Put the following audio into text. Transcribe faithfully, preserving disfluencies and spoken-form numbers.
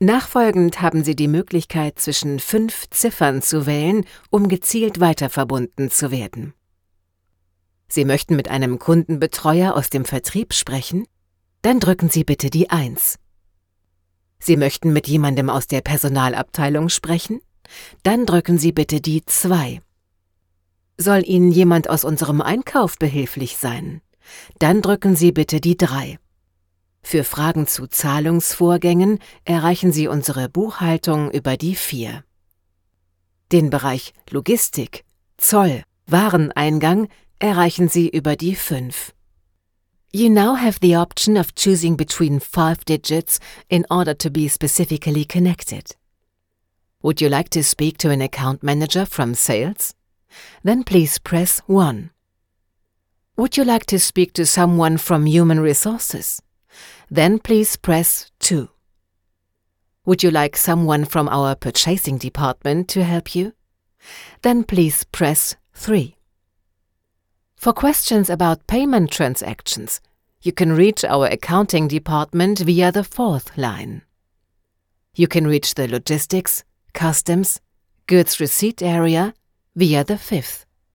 Nachfolgend haben Sie die Möglichkeit, zwischen fünf Ziffern zu wählen, um gezielt weiterverbunden zu werden. Sie möchten mit einem Kundenbetreuer aus dem Vertrieb sprechen? Dann drücken Sie bitte die eins. Sie möchten mit jemandem aus der Personalabteilung sprechen? Dann drücken Sie bitte die zwei. Soll Ihnen jemand aus unserem Einkauf behilflich sein? Dann drücken Sie bitte die drei. Für Fragen zu Zahlungsvorgängen erreichen Sie unsere Buchhaltung über die vier. Den Bereich Logistik, Zoll, Wareneingang erreichen Sie über die fünf. You now have the option of choosing between five digits in order to be specifically connected. Would you like to speak to an account manager from sales? Then please press one. Would you like to speak to someone from human resources? Then please press two. Would you like someone from our purchasing department to help you? Then please press three. For questions about payment transactions, you can reach our accounting department via the fourth line. You can reach the logistics, customs, goods receipt area via the fifth.